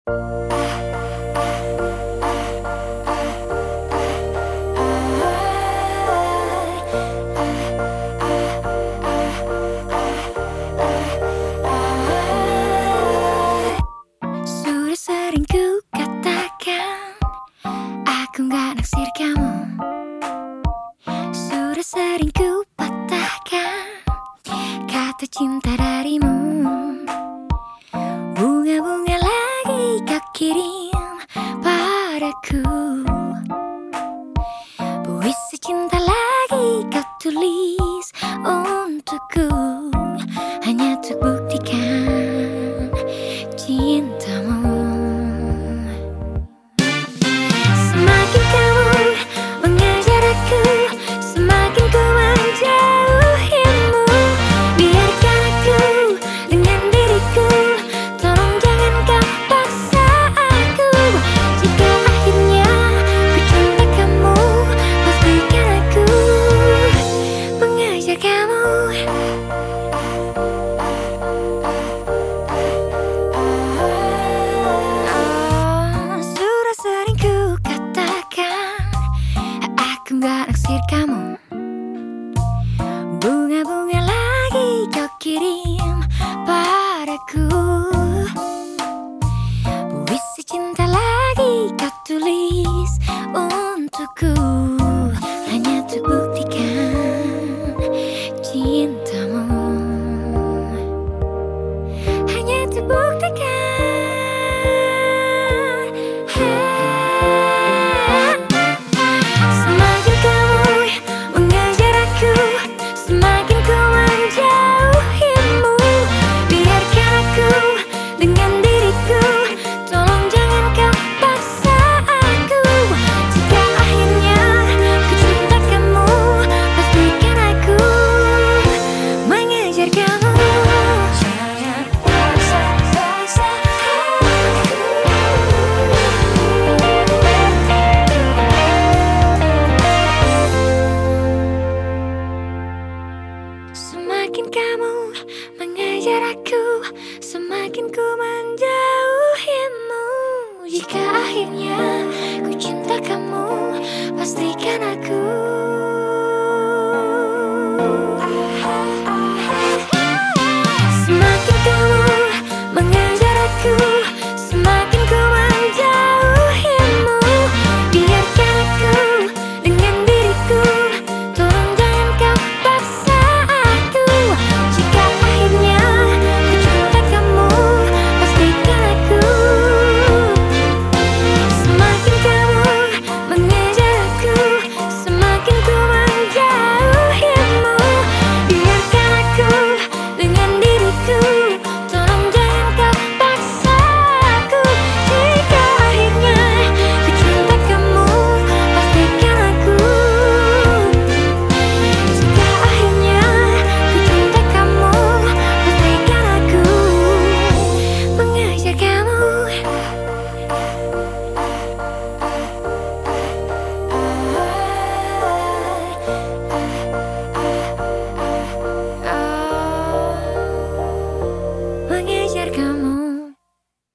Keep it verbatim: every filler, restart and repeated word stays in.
Sudah sering ku katakan, aku gak naksir kamu. Sudah sering ku patahkan kata cinta darimu. Bunga-bunga lagi kau kirim padaku, puisi cinta lagi kau tulis untukku, hanya untuk buktikan cintamu. Semakin kamu mengejar aku, semakin ku menjauhimu. Biarkan aku dengan diriku, tolong jangan kau paksa aku. Jika akhirnya ku cinta kamu, pastikan aku mengejar kamu. Sudah sering ku katakan, aku gak naksir kamu. Bunga-bunga lagi kau kirim padaku, puisi cinta lagi kau tulis untukku, hanya untuk buktikan cintamu, hanya untuk buktikan. Semakin kamu mengejar aku, semakin ku menjauhimu. Biarkan aku dengan diriku, tolong jangan kau paksa aku. Jika akhirnya ku cinta kamu, pastikan aku mengejar kamu. Jangan paksa-paksa aku. Semakin kamu mengejar aku, semakin ku menjauhimu. Jika akhirnya ku cinta kamu, pastikan aku